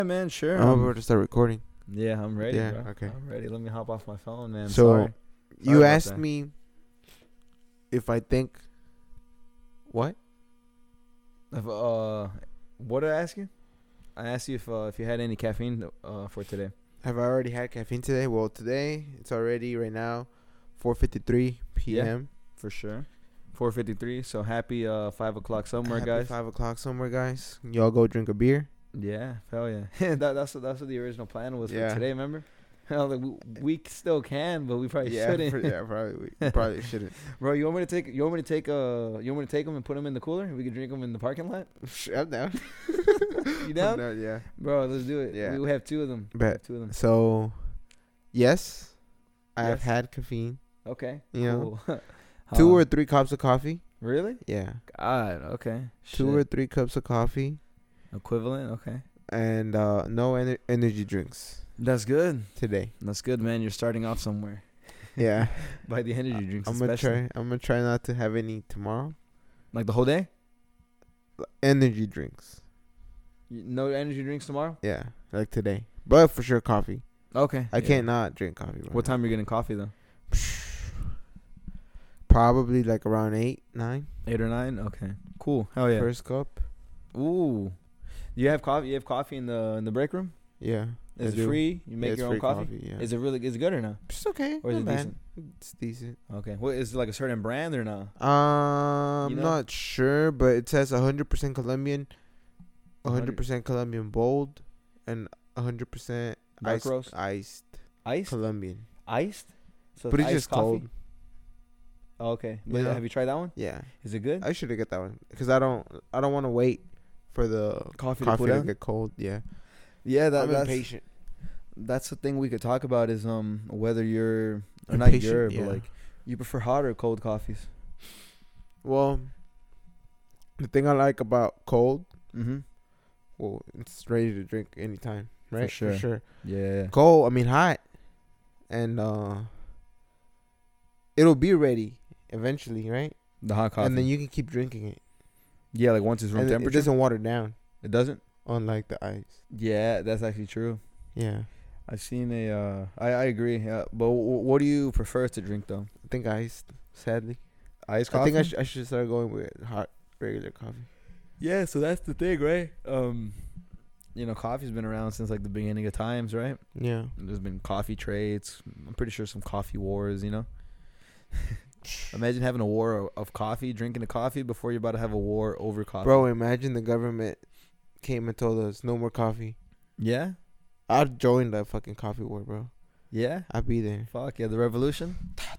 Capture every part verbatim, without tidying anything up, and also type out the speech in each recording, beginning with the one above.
Yeah, man, sure. I'm Um, about to start recording. yeah, I'm ready, Yeah, bro. okay. I'm ready. Let me hop off my phone, man. So, Sorry. Sorry You about asked that. me if I think what? If, uh, what did I ask you? I asked you if uh, if you had any caffeine uh for today. Have I already had caffeine today? Well, today it's already right now four fifty-three p.m. For sure. four fifty-three. So happy uh five o'clock somewhere, Happy guys. five o'clock somewhere, guys. Y'all go drink a beer. Yeah, hell yeah. that that's what, that's what the original plan was Yeah. for today. Remember? I was like, we, we still can, but we probably yeah, shouldn't. for- yeah, probably we probably shouldn't. Bro, you want me to take? You want me to take? Uh, you want me to take them and put them in the cooler? We can drink them in the parking lot. I'm down. You down? I'm down, yeah. Bro, let's do it. Yeah. We have two of them. We Bet. have two of them. So, yes, I have Yes. had caffeine. Okay. You know, Cool. Two Uh, or three cups of coffee. really? Yeah, God. Okay. two Shit. or three cups of coffee, Equivalent. Okay. and uh, no ener- energy drinks That's good. today. That's good, man. You're starting off somewhere. Yeah, By the energy drinks, I'm gonna especially. try. I'm gonna try not to have any tomorrow. Like the whole day. Energy drinks. You- No energy drinks tomorrow. Yeah, like today, but for sure coffee. Okay. I yeah. can't not drink coffee. Bro. What time are you getting coffee though? Probably like around eight, nine. Eight or nine. Okay. Cool. Hell yeah. First cup. Ooh. You have coffee. You have coffee in the in the break room. Yeah. I Is it do. free? You Yeah, make it's your own free coffee? Yeah. Is it really? Is it good or not? It's okay. Or is not it bad. decent? It's decent. Okay. What is it like a certain brand or not? Um, You know? not sure, but it says one hundred percent Colombian, one hundred one hundred percent Colombian bold, and one hundred percent Dark iced, roast? iced Iced? Colombian. Iced? So But it's iced just coffee? cold. Oh, okay. You But know? have you tried that one? Yeah, Is it good? I should have got that one because I don't, I don't want to wait for the Coffee, to coffee cool to down? get cold. Yeah, Yeah, that, I'm that's impatient. that's the thing we could talk about is um whether you're or not Impatient, you're yeah. but like you prefer hot or cold coffees. Well, the thing I like about cold, Mm-hmm. well, it's ready to drink anytime, right? sure. For sure. Yeah. Cold, I mean hot, and uh, it'll be ready eventually, right? The hot coffee. And then you can keep drinking it. yeah, like once it's room And it- temperature. it doesn't water down, It doesn't. unlike the ice. Yeah, that's actually true. Yeah, I've seen a. Uh, I I agree. Yeah, but w- what do you prefer to drink though? I think iced. Sadly, Iced I coffee. think I, sh- I should start going with hot regular coffee. Yeah, so that's the thing, right? Um, you know, coffee's been around since like the beginning of times, right? Yeah, There's been coffee trades. I'm pretty sure some coffee wars, you know? Imagine having a war of, of coffee, drinking a coffee before you're about to have a war over coffee. bro. Imagine the government came and told us no more coffee. Yeah? I'd join the fucking coffee war, bro. Yeah? I'd be there. Fuck yeah, the revolution?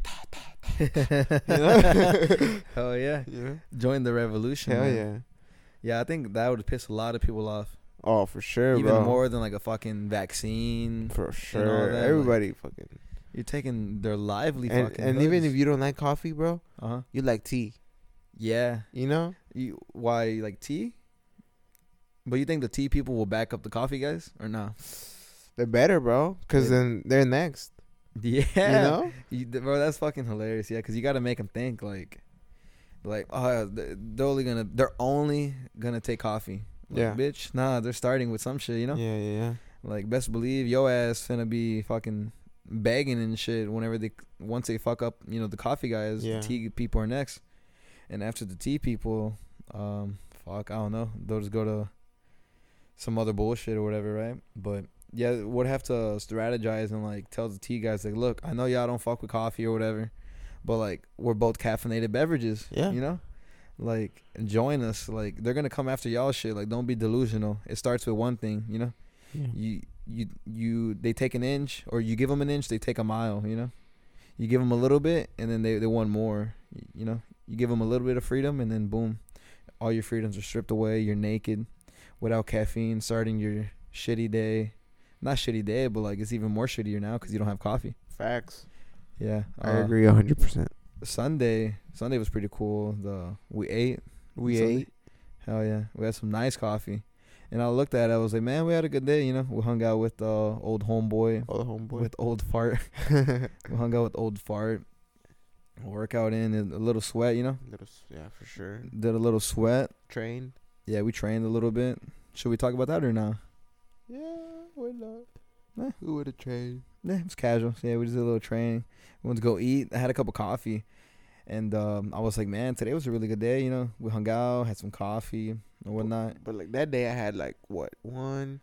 know? Hell yeah. Yeah. Join the revolution. Hell man. yeah. Yeah, I think that would piss a lot of people off. Oh, for sure, Even bro. more than like a fucking vaccine. For all sure. that, Everybody fucking. You're taking their lively And, fucking and even hoods. if you don't like coffee, bro, Uh-huh. you like tea. Yeah. You know? You, why, like tea? But you think the tea people will back up the coffee guys or no? They're better, bro. Because Yeah. then they're next. Yeah. You know? You, bro, that's fucking hilarious. Yeah, because you got to make them think like, like, oh, th- they're only gonna, they're only gonna take coffee. Like, Yeah. bitch, nah, they're starting with some shit, you know? Yeah, yeah, yeah. Like, best believe your ass finna be fucking begging and shit whenever they, once they fuck up, you know, the coffee guys, Yeah. the tea people are next. And after the tea people, um, fuck, I don't know, they'll just go to some other bullshit or whatever, right? But yeah, would have to strategize and like tell the tea guys like, look, I know y'all don't fuck with coffee or whatever, but like we're both caffeinated beverages. Yeah. You know? Like join us. Like they're gonna come after y'all shit. Like don't be delusional. It starts with one thing, you know? Yeah. You you you they take an inch or you give them an inch, they take a mile, you know? You give them a little bit and then they, they want more, you, you know? You give them a little bit of freedom and then boom, all your freedoms are stripped away. You're naked without caffeine, starting your shitty day. Not shitty day, but like it's even more shittier now because you don't have coffee. Facts. Yeah, I uh, agree one hundred percent. Sunday, Sunday was pretty cool. The we ate. We Sunday. ate. Hell yeah, we had some nice coffee. And I looked at it, I was like, man, we had a good day. You know, we hung out with uh, old homeboy, Oh, the homeboy. with old fart. We hung out with old fart. Workout in and a little sweat. You know, Little, s- yeah, for sure. did a little sweat. Trained. Yeah, we trained a little bit. Should we talk about that or not? Yeah, why not? Eh. We would have trained. Yeah, it was casual. So yeah, we just did a little training. We went to go eat. I had a cup of coffee, and um, I was like, man, today was a really good day. You know, we hung out, had some coffee and whatnot. But like that day, I had like what one,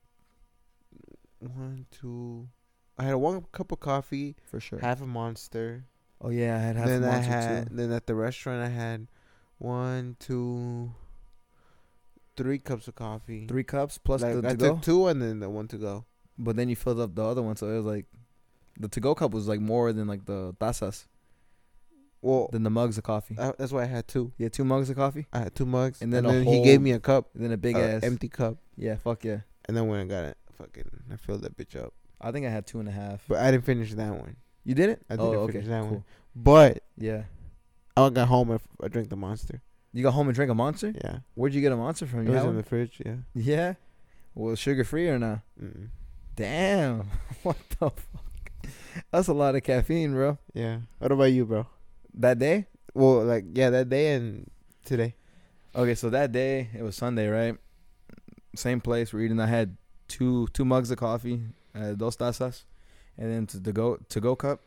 one, two. I had one cup of coffee, For sure. half a Monster. Oh yeah, I had half then a I monster had too. then at the restaurant I had one, two, three cups of coffee. Three cups plus like the I to go. took two and then the one to go. But then you filled up the other one, so it was like the to go cup was like more than like the tazas, Well, than the mugs of coffee. I, that's why I had two. Yeah, two mugs of coffee, I had two mugs, And and then then, a he gave whole- me a cup, and then a big a ass empty cup, Yeah, fuck yeah. and then when I got it, fucking, I filled that bitch up. I think I had two and a half. But I didn't finish that one. You did it? I didn't oh, finish okay, that cool. one. But Yeah. I got home and I drank the Monster. You got home and drank a monster? Yeah, Where'd you get a monster from? it You was had in one? the fridge. Yeah. Yeah. Well, sugar free or not? Mm-mm. Damn. What the fuck? That's a lot of caffeine, bro. Yeah. What about you, bro? That day? Well, like yeah, that day and today. Okay, so that day it was Sunday, right? Same place we're eating. I had two two mugs of coffee, uh, dos tazas, and then to the go to go cup.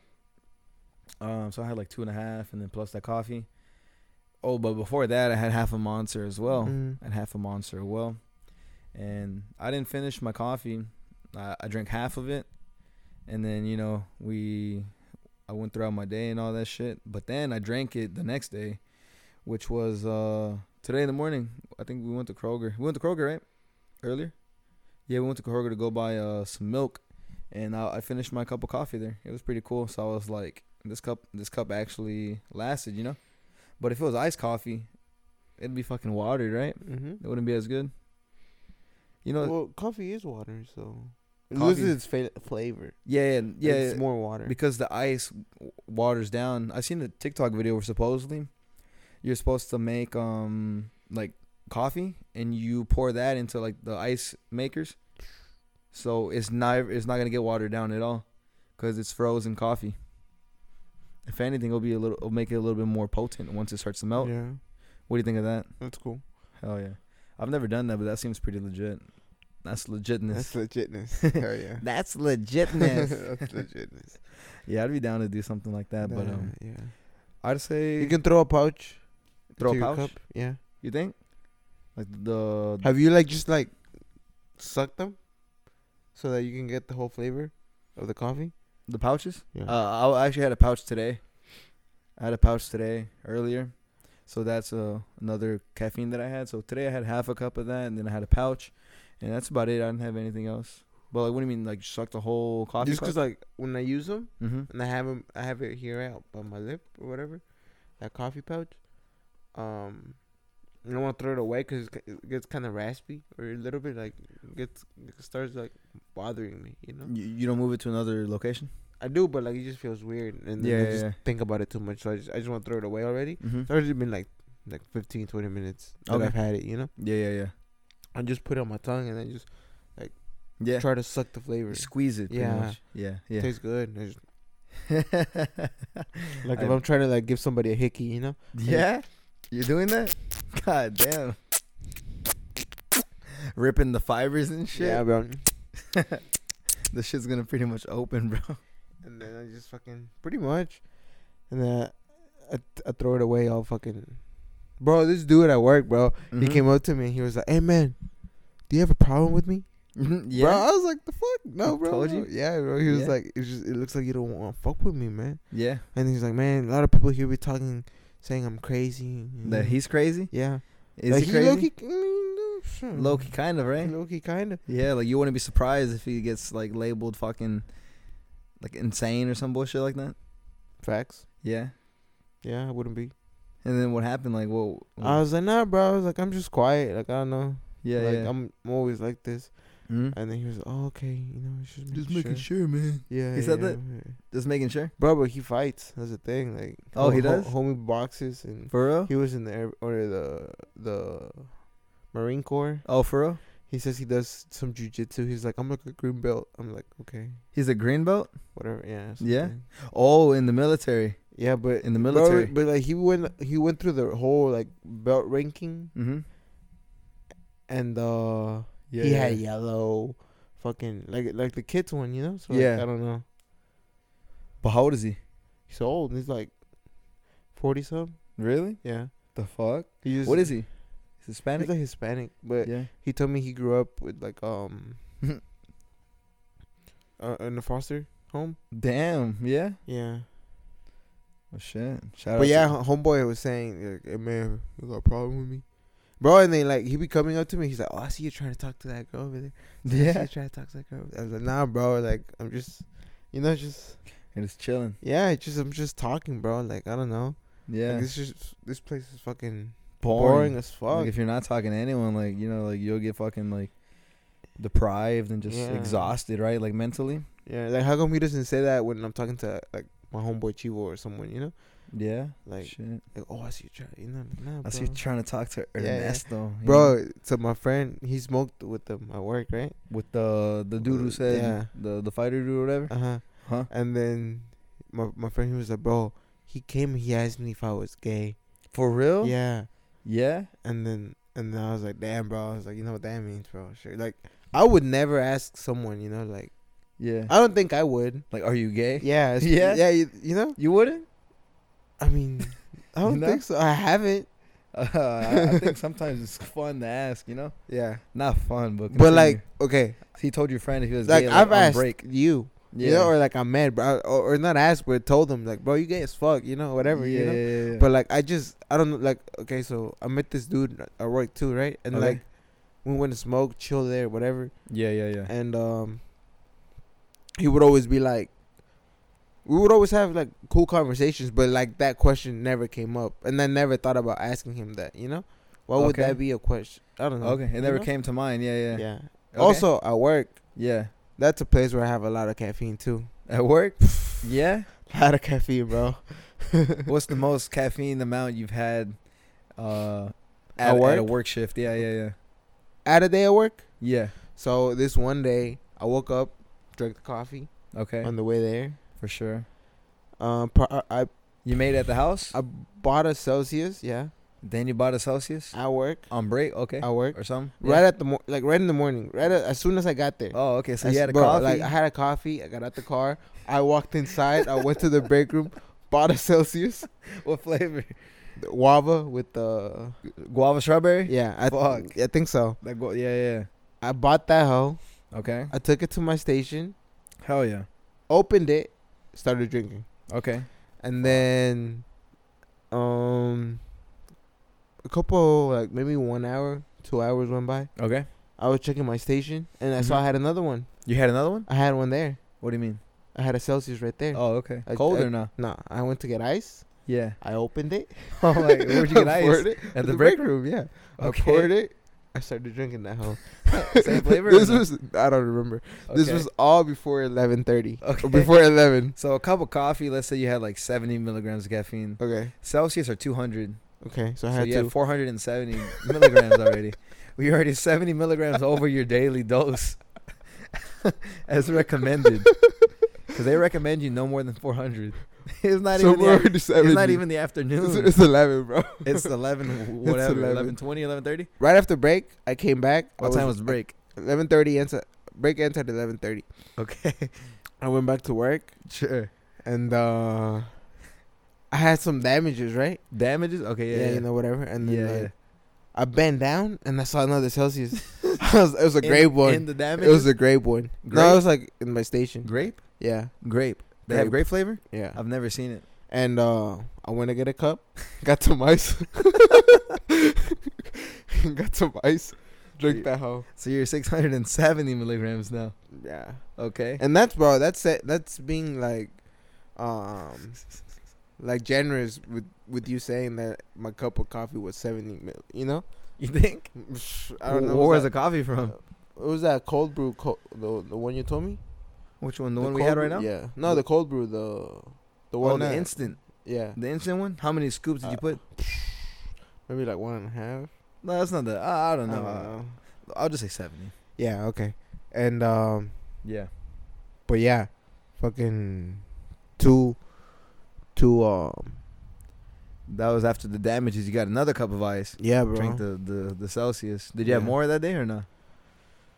Um, so I had like two and a half, and then plus that coffee. Oh, but before that, I had half a monster as well. Mm. I had half a monster as well, and I didn't finish my coffee. I, I drank half of it, and then you know we, I went throughout my day and all that shit. But then I drank it the next day, which was uh today in the morning. I think we went to Kroger. We went to Kroger, right? Earlier. Yeah, we went to Kroger to go buy uh some milk, and I, I finished my cup of coffee there. It was pretty cool. So I was like, this cup, this cup actually lasted, you know. But if it was iced coffee, it'd be fucking watered, right? Mm-hmm. It wouldn't be as good. You know, Well, coffee is water, so it Coffee- loses its fa- flavor. yeah, yeah, yeah. It's more water. Because the ice w- waters down. I seen a TikTok video where supposedly you're supposed to make um like coffee and you pour that into like the ice makers, so it's not it's not gonna get watered down at all, cause it's frozen coffee. If anything, it'll be a little, it'll make it a little bit more potent once it starts to melt. Yeah, What do you think of that? that's cool. Hell yeah, I've never done that, but that seems pretty legit. That's legitness. That's legitness. Hell yeah. That's legitness. That's legitness. Yeah, I'd be down to do something like that, but Nah, um, yeah, I'd say you can throw a pouch. throw a into your pouch. cup. Yeah. You think? Like the Have you like just like sucked them so that you can get the whole flavor of the coffee? the pouches? Yeah. Uh, I actually had a pouch today. I had a pouch today earlier, so that's uh, another caffeine that I had. So today I had half a cup of that, and then I had a pouch, and that's about it. I didn't have anything else. But like, what do you mean, like suck the whole coffee? Just because like when I use them Mm-hmm. and I have 'em- I have it here out by my lip or whatever, that coffee pouch. Um, I don't want to throw it away because it gets kind of raspy or a little bit like it gets it starts like bothering me. You know. You, you don't move it to another location? I do, but like it just feels weird, and then Yeah, I yeah, just yeah. think about it too much. So I just I just want to throw it away already. Mm-hmm. It's already been like like fifteen, twenty minutes that Okay. I've had it. You know, Yeah, yeah, yeah. I just put it on my tongue and then just Yeah. try to suck the flavor. You squeeze it. Pretty Yeah. Much. Yeah. Yeah. Tastes good. I just, like I- if I'm trying to like give somebody a hickey, you know. Yeah? You're doing that? God damn. Ripping the fibers and shit. Yeah, bro. The shit's gonna pretty much open, bro. And then I just fucking pretty much, and then I, I throw it away all fucking. Bro, this dude at work, bro, he Mhm. came up to me and he was like, "Hey man, do you have a problem with me?" Mhm, Yeah. Bro, yeah. I was like, "The fuck, no, bro." Told you? Yeah, bro. He was Yeah. like, "It's just it looks like you don't want to fuck with me, man." Yeah. And he's like, "Man, a lot of people here be talking, saying I'm crazy." you That know." he's crazy? yeah. Is like he crazy? Low-key, I mean, no, sure. Low key, kind of, right? Low key, kind of. Yeah, like you wouldn't be surprised if he gets like labeled fucking like insane or some bullshit like that. Facts. Yeah. Yeah, I wouldn't be. And then what happened? Like, whoa. I was like, nah, bro. I was like, I'm just quiet. Like, I don't know. yeah, like, yeah. I'm, I'm always like this. Mhm. And then he was like, oh, okay. You know, it's just, Just making making sure, man. Yeah. He said yeah, that? yeah. Just making sure. Bro, but he fights. That's the thing. Like, Oh, he ho- does? Homie boxes. And For real? he was in the, air, or the, the Marine Corps. Oh, for real? He says he does some jujitsu. He's like, I'm like a green belt. I'm like, okay. He's a green belt? Whatever. Yeah. Yeah? something. Oh, in the military. Yeah, but In the bro, military. but like he went, he went through the whole like belt ranking, Mm-hmm. and uh, Yeah. he yeah. had yellow, fucking like like the kids one, you know. So like, Yeah. I don't know. But how old is he? He's old. He's like forty something. Really? Yeah. The fuck? He just, What is he? He's He's Hispanic. like Hispanic, but Yeah. he told me he grew up with like um uh, in a foster home. Damn. Yeah. Yeah. Oh shit. Shout out. But yeah, to- homeboy was saying, like, hey man, you got a problem with me, bro? And then like he be coming up to me, he's like, oh, I see you trying to talk to that girl over there. I see Yeah. you trying to talk to that girl. I was like, nah, bro. Like I'm just, you know, just And it's chilling. yeah, it's just I'm just talking, bro. Like I don't know. Yeah. Like, this just this place is fucking boring. boring as fuck. Like if you're not talking to anyone, like you know, like you'll get fucking like deprived and just Yeah. exhausted, right? Like mentally. Yeah, like how come he doesn't say that when I'm talking to like my homeboy Chivo or someone, you know? Yeah. Like, Shit. like oh, I see you try, you know, nah, I see bro. you trying to talk to Yeah, yeah. Ernesto, you Bro, know, so my friend, he smoked with them at work, right? with the the dude who said Yeah. the the fighter dude or whatever. Uh huh. Huh? And then my my friend, he was like, bro, he came, he asked me if I was gay. For real? Yeah. Yeah. And then and then I was like, damn, bro. I was like, you know what that means, bro? Sure. Like, I would never ask someone, you know, like, Yeah. I don't think I would. Like, are you gay? Yeah. it's- Yeah? Yeah. You, you know. You wouldn't? I mean, I don't You know? think so. I haven't. Uh, I, I think sometimes it's fun to ask. You know, Yeah. not fun, but But continue. like, okay, he told your friend if he was like gay, I've like, on asked break. you, Yeah. you know, or like I'm mad, bro, or, or not asked, but told him like, bro, you gay as fuck, you know, whatever, yeah, you know. yeah, yeah, yeah. But like, I just, I don't know, like, okay, so I met this dude at work too, right? And Okay. like, we went to smoke, chill there, whatever, yeah, yeah, yeah. and um, he would always be like, we would always have like cool conversations, but like that question never came up, and I never thought about asking him that, you know. Why would Okay. that be a question? I don't know. Okay, it you never know? came to mind. Yeah, yeah. Yeah. Okay. Also, at work, Yeah. that's a place where I have a lot of caffeine too. At work? Yeah. A lot of caffeine, bro. What's the most caffeine amount you've had uh, At at, at work? a work shift? Yeah, yeah, yeah. At a day at work. Yeah. So this one day, I woke up, drank the coffee Okay. on the way there. For sure. Um, pro- I You made it at the house? I bought a Celsius, yeah, Then you bought a Celsius? at work. On break? Okay. At work, Or something? right at the mor- like right in the morning, right at, as soon as I got there. Oh, okay. So I you s- had a bro, coffee? Like I had a coffee. I got out the car. I walked inside. I went to the break room, bought a Celsius, What flavor? the guava with the Guava strawberry? yeah. I Fuck. I think so. That gu- yeah, yeah. I bought that hoe. Okay. I took it to my station, Hell yeah. opened it, started drinking. Okay. And then, um, a couple like maybe one hour, two hours went by. Okay. I was checking my station, and I saw Mhm. I had another one. You had another one? I had one there. What do you mean? I had a Celsius right there. Oh, okay. I- Cold I- or not? Nah, I went to get ice. Yeah. I opened it. Oh, like, where'd you get I ice? poured it At in the break room? Yeah. Okay. I poured it. I started drinking that hoe. Same flavor? This or no? was I don't remember. This Okay. was all before eleven thirty. Okay. Before eleven. So a cup of coffee, let's say you had like seventy milligrams of caffeine. Okay. Celsius are two hundred. Okay. So I So had you to. had four hundred seventy milligrams already. We already seventy milligrams over your daily dose as recommended. Because they recommend you no more than four hundred. It's not so even we're the, already it's seventy. not even the afternoon. It's, it's eleven, bro. It's eleven, whatever, eleven. eleven twenty, eleven thirty. Right after break, I came back. I What time was the break? eleven thirty? Enter break entered eleven thirty. Okay, I went back to work, sure. and uh, I had some damages. Right? Damages? Okay, yeah, Yeah, yeah. you know whatever. And then yeah, like, yeah. I bent down and I saw another Celsius. it, was, it was a grape in, one. In the It damages? was a grape one. No, Grape? it was like in my station. grape? Yeah, Grape. They have Grape. grape flavor? yeah. I've never seen it. And uh, I went to get a cup, got some ice, got some ice, drink that hoe. So you're six hundred seventy milligrams now. Yeah. Okay. And that's bro. That's it. That's being like, um, like generous with with you saying that my cup of coffee was seventy mil. You know, You think? I don't know. Where was that, the coffee from? What was that cold brew? Co- the the one you told me. Which one? The, The one we cold had right brew? now? Yeah. No, the cold brew. The the one Oh, the that- instant. Yeah. The instant one? How many scoops did you Uh, put? Maybe like one and a half. No, that's not the. I, I don't I know. don't Uh, know. I'll just say seventy. Yeah. Okay. And um, Yeah. but yeah, fucking two, two um. That was after the damages. You got another cup of ice. Yeah, bro. Drink the, the, the Celsius. Did you have Yeah. more that day or not?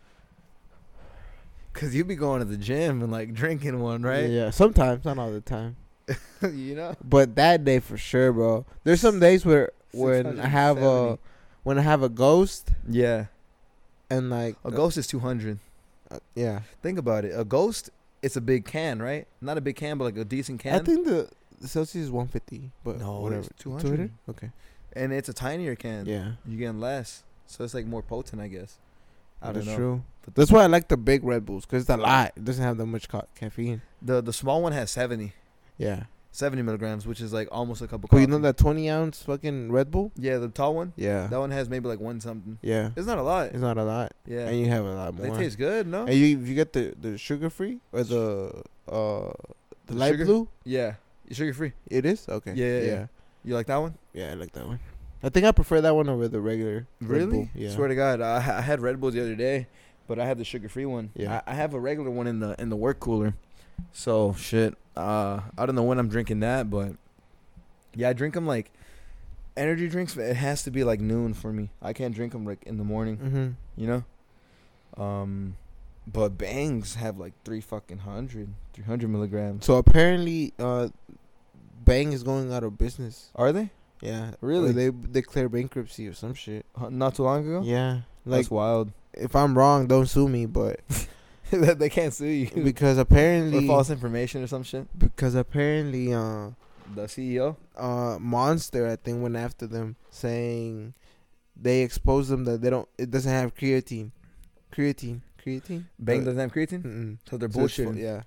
Cause you be going to the gym and like drinking one, right? Yeah, sometimes, not all the time. You know. But that day for sure, bro. There's some days where when I have a when I have a ghost Yeah. and like A ghost is two hundred. uh, yeah. Think about it. A ghost, it's a big can, right? Not a big can, but like a decent can. I think the, the Celsius is one fifty, but No, whatever. it's two hundred. Okay. And it's a tinier can. Yeah. You're getting less, so it's like more potent, I guess. I don't That's know. true. But That's why I like the big Red Bulls because it's a lot. It doesn't have that much ca- caffeine. the the small one has seventy, Yeah. seventy milligrams, which is like almost a cup of But coffee. you know that twenty ounce fucking Red Bull? Yeah, the tall one. Yeah. That one has maybe like one something. Yeah. It's not a lot. It's not a lot. Yeah. And you have a lot They more. taste good, no? And you if you get the, the sugar free or the uh the The light sugar? blue, Yeah. Sugar free. it is okay. Yeah, yeah, yeah, yeah. You like that one? Yeah, I like that one. I think I prefer that one over the regular Red Really? Bull. Yeah. Swear to God, I, I had Red Bulls the other day, but I had the sugar free one. Yeah. I, I have a regular one in the in the work cooler. So shit. Uh, I don't know when I'm drinking that, but yeah, I drink them like energy drinks. It has to be like noon for me. I can't drink them like in the morning. Mm-hmm. You know. Um, but Bangs have like three fucking hundred, three hundred milligrams. So apparently, uh, Bang is going out of business. Are they? Yeah. Really? Or they declare bankruptcy or some shit. Uh, Not too long ago. Yeah. Like, That's wild. if I'm wrong, don't sue me, but They can't sue you because for apparently, false information or some shit. because apparently, uh, The C E O. uh, Monster, I think, went after them saying they exposed them that they don't, it doesn't have creatine. Creatine. Creatine? Bang Uh, doesn't have creatine, Mm-mm. so they're So it's fu- bullshitting. Yeah.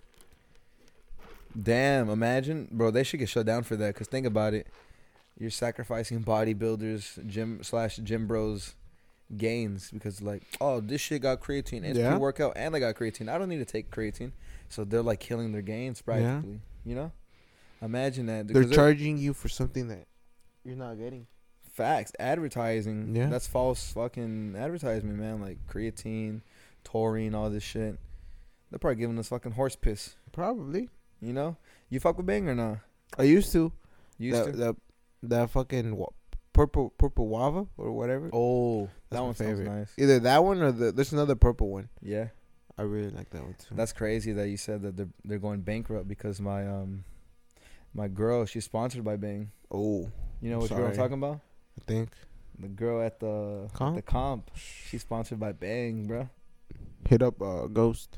Damn, imagine, bro. They should get shut down for that. Cause think about it, you're sacrificing bodybuilders, gym slash gym bros, gains because like, oh, this shit got creatine. It's Yeah. pre-workout and I got creatine. I don't need to take creatine, so they're like killing their gains practically. You know, imagine that. They're because charging you for something that you're not getting. facts advertising. Yeah. That's false fucking advertisement, man. Like creatine, taurine, all this shit. They're probably giving us fucking horse piss. Probably. You know, you fuck with Bang or not? I used to. Used that, to. That, that fucking wa- purple purple guava or whatever. Oh, That's that my one sounds favorite. nice. Either that one or the there's another purple one. Yeah, I really like that one too. that's crazy that you said that they're they're going bankrupt because my um my girl, she's sponsored by Bang. oh, You know I'm which girl I'm sorry. talking about? I think The girl at the Comp? the comp. She's sponsored by Bang, bro. hit up uh, Ghost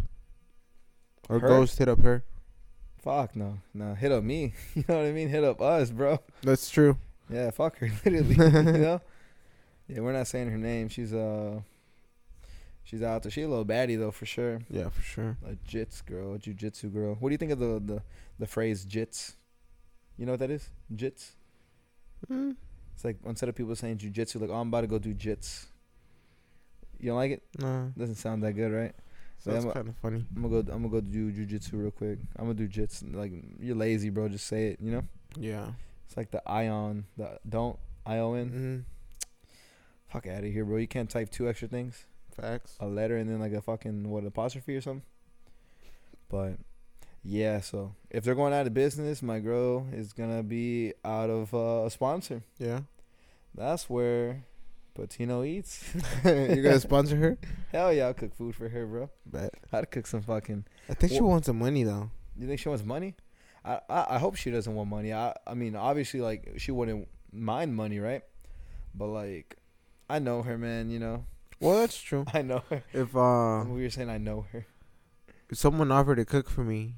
or Her? Ghost hit up her. Fuck no, no, hit up me. You know what I mean? Hit up us, bro. That's true. Yeah, fuck her, literally. You know? Yeah, we're not saying her name. She's uh, she's out there. She's a little baddie though, for sure. Yeah, for sure. A jits girl, a jujitsu girl. What do you think of the the the phrase jits? You know what that is? Jits. Mm, It's like instead of people saying jujitsu, like, oh, I'm about to go do jits. You don't like it? nah, Doesn't sound that good, right? So that's I'm, kind of funny. I'm gonna go. I'm gonna go do jujitsu real quick. I'm gonna do jits. Like, you're lazy, bro. Just say it. You know. Yeah. It's like the ion. The don't I O N. Mm-hmm. Fuck out of here, bro. You can't type two extra things. Facts. A letter and then like a fucking what apostrophe or something. But yeah, so if they're going out of business, my girl is gonna be out of uh, a sponsor. Yeah. That's where Patino eats. You're gonna sponsor her? Hell yeah, I'll cook food for her, bro. Bet. I'd cook some fucking. I think she Well- wants some money though. You think she wants money? I, I I hope she doesn't want money. I I mean, obviously, like she wouldn't mind money, right? But like, I know her, man. You know, Well, that's true. I know her. If uh, we were saying I know her. if someone offered to cook for me,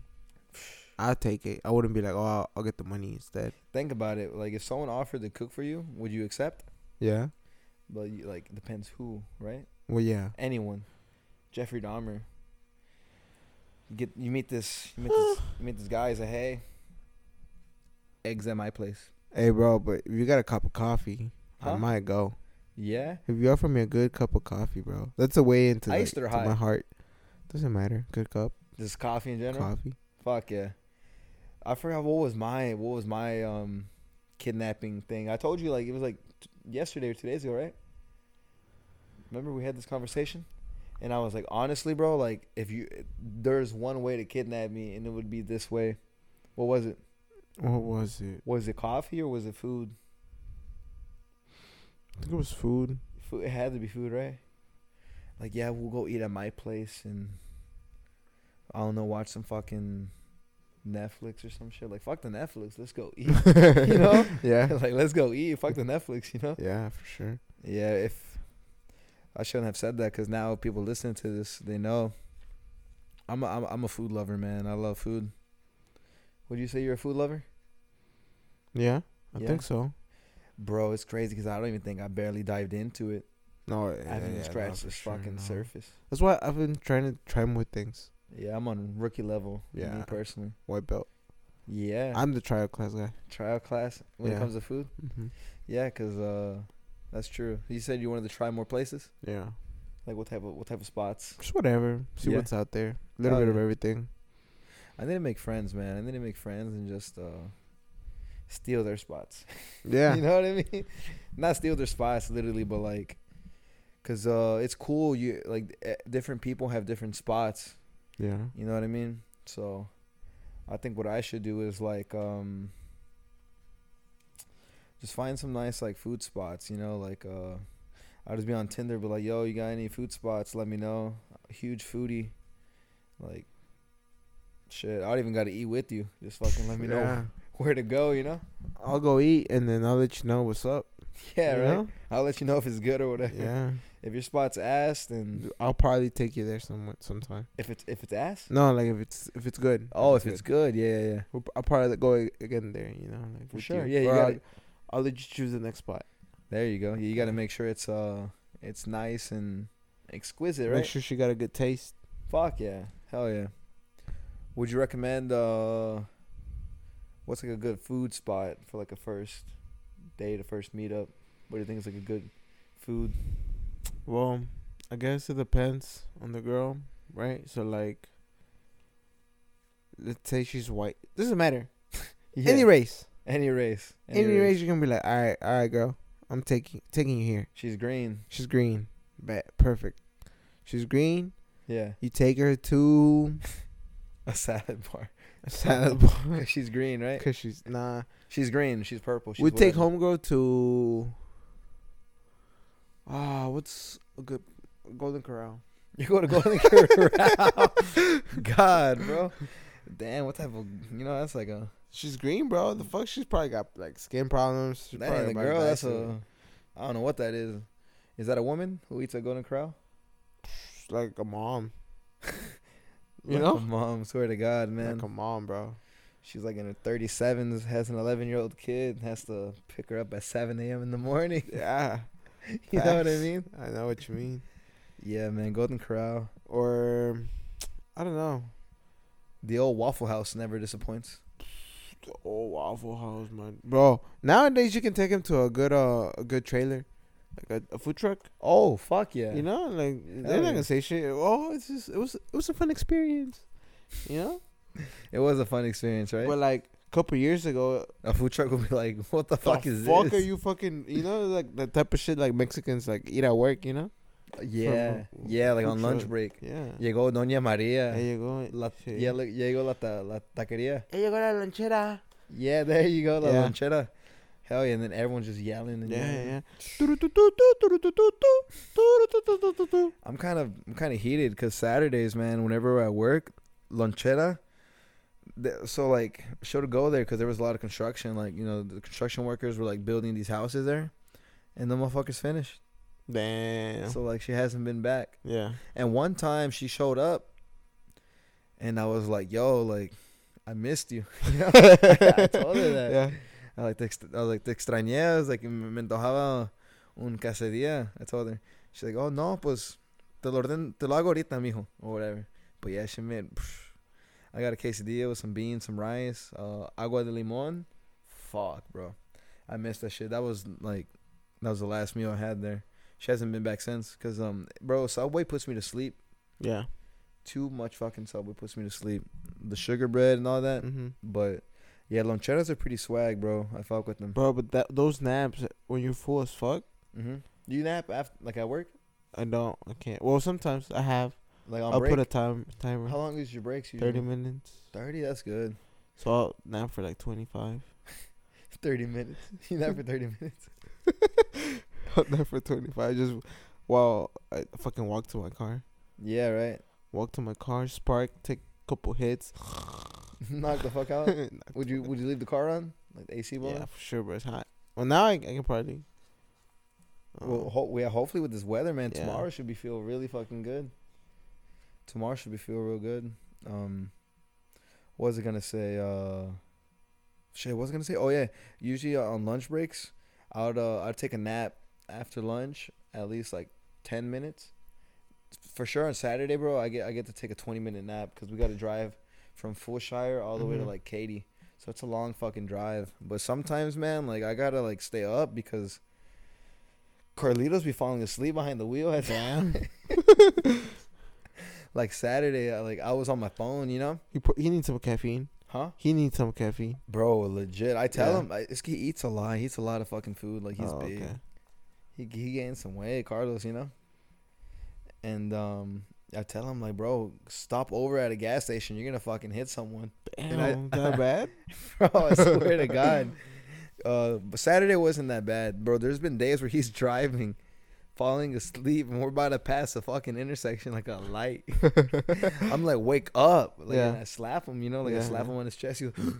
I'd take it. I wouldn't be like, oh, I'll, I'll get the money instead. Think about it. Like, if someone offered to cook for you, would you accept? Yeah. But you, like, depends who, right? Well, yeah. Anyone. Jeffrey Dahmer. You get you meet this you meet this you meet this guy. He's like, hey, eggs at my place. Hey, bro, but if you got a cup of coffee, I Huh? might go. Yeah. If you offer me a good cup of coffee, bro, that's a way into like, Iced or to high? my heart. Doesn't matter. Good cup, Just coffee in general. coffee. Fuck yeah. I forgot what was my what was my um kidnapping thing. I told you like it was like t- yesterday or two days ago, right? Remember we had this conversation, and I was like, honestly, bro, like if you there's one way to kidnap me, and it would be this way. What was it? What was it? Was it coffee or was it food? I think it was food. Food. It had to be food, right? Like, yeah, we'll go eat at my place, and don't know, watch some fucking Netflix or some shit. Like, fuck the Netflix. Let's go eat. You know? Yeah. Like, let's go eat. Fuck the Netflix, you know? Yeah, for sure. Yeah, if I shouldn't have said that because now people listening to this, they know. I'm a, I'm, a, I'm a food lover, man. I love food. Would you say you're a food lover? Yeah, I Yeah. think so. Bro, it's crazy because I don't even think I barely dived into it. No, I haven't even scratched the fucking no. surface. That's why I've been trying to try more things. Yeah, I'm on rookie level. Yeah, me Yeah. personally. White belt. Yeah, I'm the trial class guy. trial class when Yeah. it comes to food. Mm-hmm. Yeah, cause uh, that's true. You said you wanted to try more places. Yeah. Like what type of what type of spots? Just whatever. See Yeah. what's out there. A little Oh, bit of yeah. everything. I need to make friends, man. I need to make friends and just uh, steal their spots. Yeah. You know what I mean? Not steal their spots, literally, but like, cause uh, it's cool. You like eh, different people have different spots. Yeah. You know what I mean? So, I think what I should do is like um, just find some nice like food spots. You know, like uh, I'll just be on Tinder, be like, yo, you got any food spots? Let me know. Huge foodie, like. Shit, I don't even got to eat with you. Just fucking let me know Yeah. where to go, you know? I'll go eat and then I'll let you know what's up. Yeah, You right? know? I'll let you know if it's good or whatever. Yeah. If your spot's ass, then I'll probably take you there some sometime. if it's if it's ass? No, like if it's if it's good. Oh, if it's good, yeah, yeah. We'll, I'll probably go a- again there. You know, like For with sure. you. Yeah, you Or gotta- I'll, I'll let you choose the next spot. There you go. You got to make sure it's uh it's nice and exquisite, right? Make sure she got a good taste. Fuck yeah. Hell yeah. Would you recommend uh what's like a good food spot for like a first date, a first meetup? What do you think is like a good food? Well, I guess it depends on the girl, right? So like, let's say she's white. Doesn't matter. Yeah. Any race, Any race. any, race, you're gonna be like, all right, all right, girl, I'm taking taking you here. She's green. She's green, bet, perfect. She's green. Yeah. You take her to A salad bar. a salad bar. 'Cause she's green, right? Cause she's nah. She's green. She's purple. She's We take whatever. homegirl to. Ah, what's a good Golden Corral? You go to Golden Corral. God, bro. Damn, what type of, you know, that's like a, She's green, bro. The fuck, she's probably got like skin problems. She's that probably ain't the about girl. to That's die a, soon. I don't know what that is. Is that a woman who eats at Golden Corral? She's like a mom. You Like know? a mom, swear to God, man. Like a mom, bro. She's like in her thirty-sevens, has an eleven-year-old kid, has to pick her up at seven a.m. in the morning. Yeah. You know what I Facts. mean? I know what you mean. Yeah, man. Golden Corral. Or, I don't know. The old Waffle House never disappoints. The old Waffle House, man. Bro, nowadays you can take him to a good uh a good trailer. Like a, a food truck. Oh, fuck yeah. You know, like they're Hell not yeah. gonna say shit. Oh, it's just it was it was a fun experience. You know? It was a fun experience, right? But like a couple years ago, A food truck would be like, what the, fuck the is fuck this? are you fucking? You know, like the type of shit like Mexicans like eat at work. You know? Yeah, From a yeah, like food on lunch truck. break. Yeah. Llegó Doña María. There you go. La, Shit. yeah, look, llegó la, ta, la taquería. Hey, llegó la lonchera. Yeah, there you go, la Yeah. lonchera. Hell yeah, and then everyone's just yelling. And Yeah, yelling. yeah. I'm kind of, I'm kind of heated because Saturdays, man, whenever we're at work, lonchera. th- So like, should have go there because there was a lot of construction. Like, you know, the construction workers were like building these houses there, and the motherfuckers finished. Damn. So like, she hasn't been back. Yeah. And one time she showed up, and I was like, "Yo, like, I missed you." You know? I told her that. Yeah. I like, te ext- I was like, "Te extrañé." I was like, "Me me antojaba un quesadilla." I told her. She's like, "Oh no, pues te lo orden, te lo hago ahorita, mijo," or whatever. But yeah, she made. Pff, I got a quesadilla with some beans, some rice, uh, agua de limon. Fuck, bro, I missed that shit. That was like, that was the last meal I had there. She hasn't been back since. Cause um, bro, Subway puts me to sleep. Yeah. Too much fucking Subway puts me to sleep. The sugar bread and all that. Mm-hmm. But yeah, loncheras are pretty swag, bro. I fuck with them. Bro, but that those naps when you're full as fuck, Mm-hmm. Do you nap after, like at work? I don't. I can't. Well, sometimes I have. Like on I'll break? put a time timer. How long is your breaks usually? Thirty minutes. thirty? That's good. So I'll nap for like twenty five. thirty minutes. You nap for thirty minutes. I'll nap for twenty five. Just while I fucking walk to my car. Yeah, right. Walk to my car, spark, take couple hits. Knock the fuck out. Would you Would you leave the car on, like the A C blowing? Yeah, for sure, bro. It's hot. Well, now I, I can probably. Um, Well, ho- yeah. Hopefully with this weather, man, Yeah. tomorrow should be feel really fucking good. Tomorrow should be feel real good. Um, what was I gonna say? Uh, shit, what was I gonna say? Oh yeah, usually uh, on lunch breaks, I would uh I'd take a nap after lunch, at least like ten minutes. For sure on Saturday, bro, I get I get to take a twenty minute nap because we got to drive from Fulshire all the way to Mhm. like Katy, so it's a long fucking drive. But sometimes, man, like I gotta like stay up because Carlitos be falling asleep behind the wheel at Damn. like Saturday, I, like I was on my phone, you know, he pro- he needs some caffeine. huh? He needs some caffeine. Bro, legit. I tell Yeah. him I, this, he eats a lot. He eats a lot of fucking food. Like he's Oh, big. okay. He he gained some weight, Carlos, you know. And um, I tell him like, bro, stop over at a gas station. You're gonna fucking hit someone. Damn, And I- that bad? Bro, I swear to God. Uh, but Saturday wasn't that bad, bro. There's been days where he's driving, falling asleep, and we're about to pass a fucking intersection like a light. I'm like, wake up! Like, Yeah. and I slap him, you know, like I Yeah. slap him on his chest. He, goes,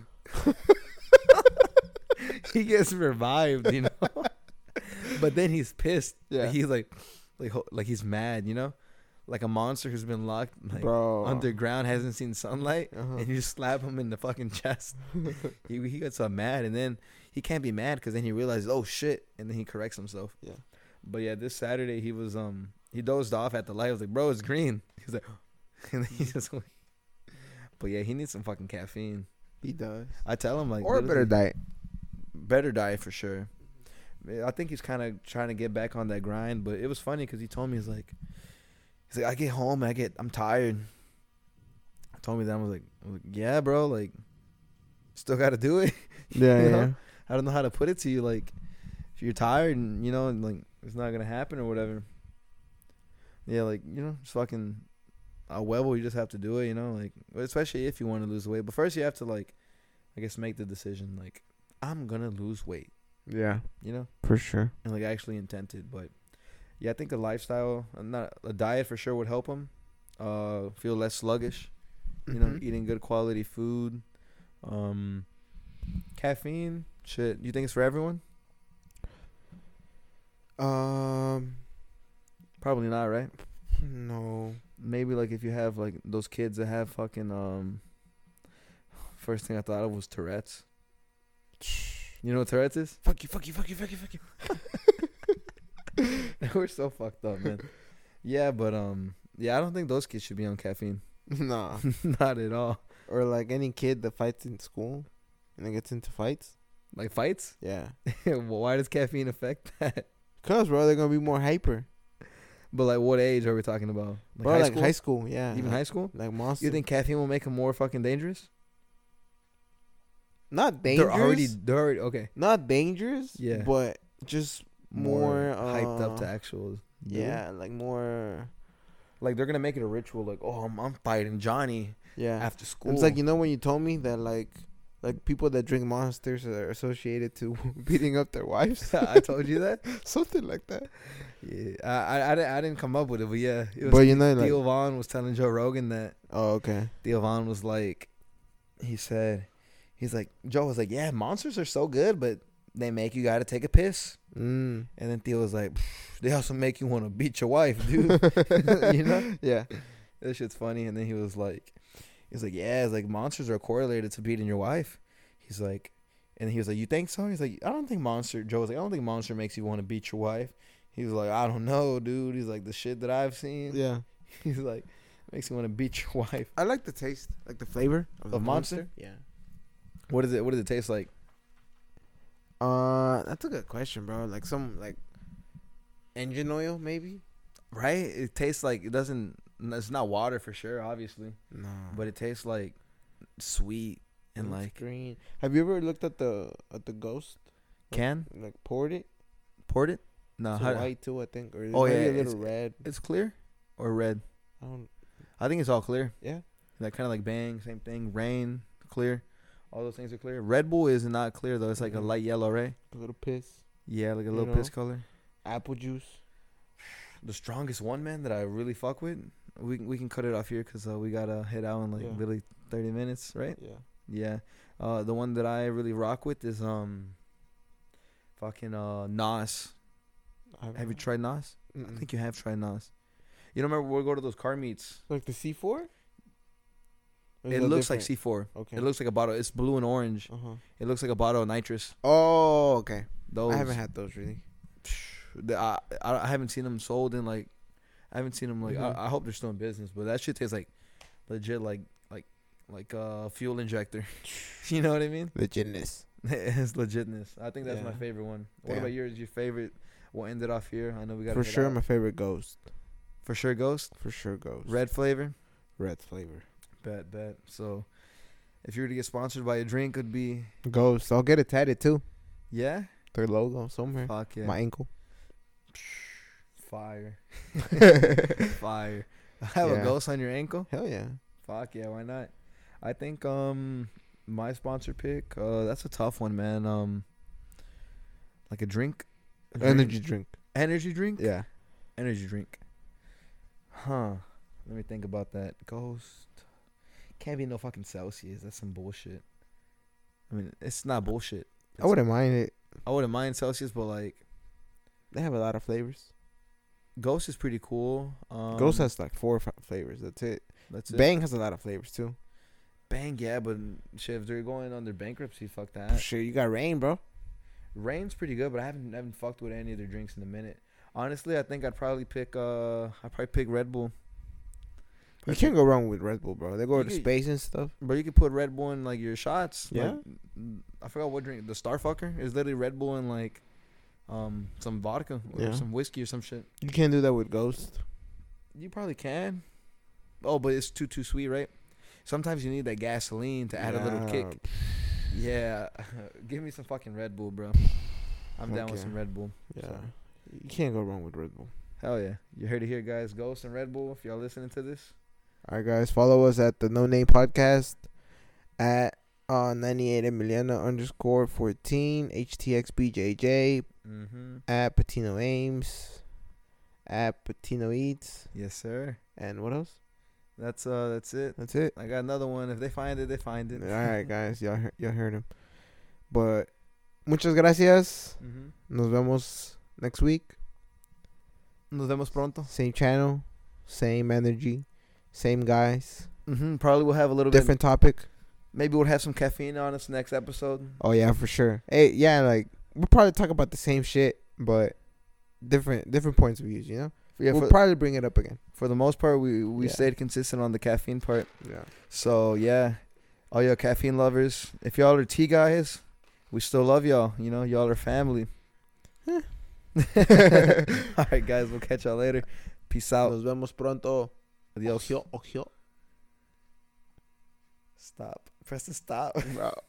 he gets revived, you know. But then he's pissed. Yeah. Like, he's like, like, ho- like he's mad, you know, like a monster who's been locked like Bro. underground, hasn't seen sunlight, Uh-huh. and you just slap him in the fucking chest. he he gets so mad, and then he can't be mad because then he realizes, oh shit, and then he corrects himself. Yeah. But yeah, this Saturday he was um he dozed off at the light. I was like, bro, it's green. He's like, and then he just went. But yeah, he needs some fucking caffeine. He does. I tell him like, Or a better literally, diet. better diet for sure. I think he's kind of trying to get back on that grind, but it was funny because he told me he's like, he's like, I get home and I get, I'm tired. I told me that I was like, I was like yeah, bro, like, still got to do it. Yeah, You yeah. know? I don't know how to put it to you. Like, if you're tired and you know, and like it's not gonna happen or whatever. Yeah, like you know, just fucking a level. You just have to do it. You know, like especially if you want to lose weight. But first, you have to like, I guess, make the decision. Like, I'm gonna lose weight. Yeah, You know. for sure. And like actually intended. But yeah, I think a lifestyle, uh, not a diet for sure would help him. Uh, feel less sluggish. You know, Mhm. eating good quality food. Um, caffeine, shit. You think it's for everyone? Um, Probably not, right? no. Maybe like if you have like those kids that have fucking um. First thing I thought of was Tourette's. You know what Tourette's is? Fuck you, fuck you, fuck you, fuck you, fuck you. We're so fucked up, man. Yeah, but um, yeah, I don't think those kids should be on caffeine. Nah. Not at all. Or like any kid that fights in school and then gets into fights. Like fights? Yeah. Well, why does caffeine affect that? Cause bro, they're gonna be more hyper. But like, what age are we talking about? Like bro, high like school? high school, yeah. Even like, high school? Like monster. You think caffeine will make them more fucking dangerous? not dangerous? They're already, they're already okay. not dangerous. Yeah. But just more, hyped up uh, to actual. Yeah, like more. Like they're gonna make it a ritual. Like, oh, I'm, I'm fighting Johnny Yeah. after school. It's like, you know when you told me that like like people that drink monsters are associated to beating up their wives. I told you that. Something like that. Yeah, I, I, I, didn't, I didn't come up with it, but yeah, it was But you know, like, Theo Vaughn was telling Joe Rogan that oh, okay. Theo Vaughn was like, he said, he's like, Joe was like, yeah, monsters are so good, but they make you gotta take a piss. Mm. And then Theo was like, they also make you want to beat your wife, dude. You know? Yeah. That shit's funny. And then he was like, he's like, yeah, it's like monsters are correlated to beating your wife. He's like, and he was like, you think so? He's like, I don't think monster. Joe was like, I don't think monster makes you want to beat your wife. He was like, I don't know, dude. He's like, the shit that I've seen. Yeah. He's like, makes you want to beat your wife. I like the taste, like the flavor of, the Of Monster? monster. Yeah. What is it? What does it taste like? Uh, that's a good question, bro. Like some like engine oil, maybe. Right? It tastes like it doesn't. It's not water for sure, obviously, No, but it tastes like sweet and it's like green. Have you ever looked at the at the ghost? can Like poured it. poured it. No, It's how, white too, I think, or Oh, maybe yeah, a little it's- red. it's clear or red. I don't. I think it's all clear. Yeah. Like kind of like Bang, same thing. Rain, clear. All those things are clear. Red Bull is not clear though. It's like a Mhm. light yellow, right? A little piss. Yeah, like a You little know? piss color. Apple juice. The strongest one, man, that I really fuck with, we we can cut it off here because uh, we gotta head out in like Yeah. literally thirty minutes, right? Yeah. Yeah. Uh, the one that I really rock with is um, fucking uh Nas. Have you tried Nas? I think you have tried Nas. You don't remember we go to those car meets? like the C four? It looks like C four. Okay. It looks like a bottle. It's blue and orange. Uh huh. It looks like a bottle of nitrous. Oh, okay. Those I haven't had those really. the, I, I I haven't seen them sold in like I haven't seen them like Mhm. I, I hope they're still in business, but that shit tastes like legit like like like a fuel injector. You know what I mean? Legitness. It's legitness. I think that's my Yeah. favorite one. What Yeah. about yours? Your favorite? We'll end it off here. I know we got For sure, my favorite Ghost. for sure Ghost For sure, Ghost. red flavor. Red flavor. Bet bet. So if you were to get sponsored by a drink, it'd be Ghost. I'll get it tatted too. yeah. Their logo somewhere. Fuck yeah. My ankle. Fire. Fire. Have Yeah. a ghost on your ankle? Hell yeah. Fuck yeah, why not? I think um my sponsor pick, uh that's a tough one, man. Um like a drink? A drink? Energy drink. Energy drink? Yeah. Energy drink. Huh. Let me think about that. Ghost. Can't be no fucking Celsius. That's some bullshit. I mean, it's not bullshit. I wouldn't mind it. I wouldn't mind Celsius, but like They have a lot of flavors. Ghost is pretty cool. Um, Ghost has like four or five flavors. That's it. that's it. Bang has a lot of flavors too. Bang, yeah, but shit, if they're going under bankruptcy, fuck that. Shit, you got Rain, bro. Rain's pretty good, but I haven't haven't fucked with any of their drinks in a minute. Honestly, I think I'd probably pick uh I'd probably pick Red Bull. You can't go wrong with Red Bull, bro. They go You to could- space and stuff. Bro, you could put Red Bull in like your shots. Yeah? Like, I forgot what drink. The Starfucker is literally Red Bull and like um some vodka or Yeah. some whiskey or some shit. You can't do that with Ghost. You probably can. Oh, but it's too too sweet, right? Sometimes you need that gasoline to add a little Yeah. kick. Yeah, give me some fucking Red Bull, bro. I'm down with Okay. some Red Bull. Yeah. So. You can't go wrong with Red Bull. Hell yeah. You heard it here, guys. Ghost and Red Bull, if y'all listening to this. All right, guys. Follow us at the No Name Podcast at uh, ninety-eight Emiliana underscore fourteen, H T X B J J, Mm-hmm. at Patino Ames, at Patino Eats, Yes, sir. and what else? That's uh, that's it. That's it. I got another one. If they find it, they find it. All right, guys. Y'all, heard- y'all heard him. But muchas gracias. Mm-hmm. Nos vemos next week. Nos vemos pronto. Same channel, same energy, same guys. Mm-hmm. Probably we'll have a little Different topic. bit. Maybe we'll have some caffeine on us next episode. Oh yeah, for sure. Hey, yeah, like we'll probably talk about the same shit, but different different points of views. You know, Yeah, we'll for, probably bring it up again. for the most part, we we Yeah. stayed consistent on the caffeine part. Yeah. So yeah, all y'all caffeine lovers, if y'all are tea guys, we still love y'all. You know, y'all are family. All right, guys, we'll catch y'all later. Peace out. Nos vemos pronto. Adios. Ojio, ojio. Stop. Press the stop. Bro.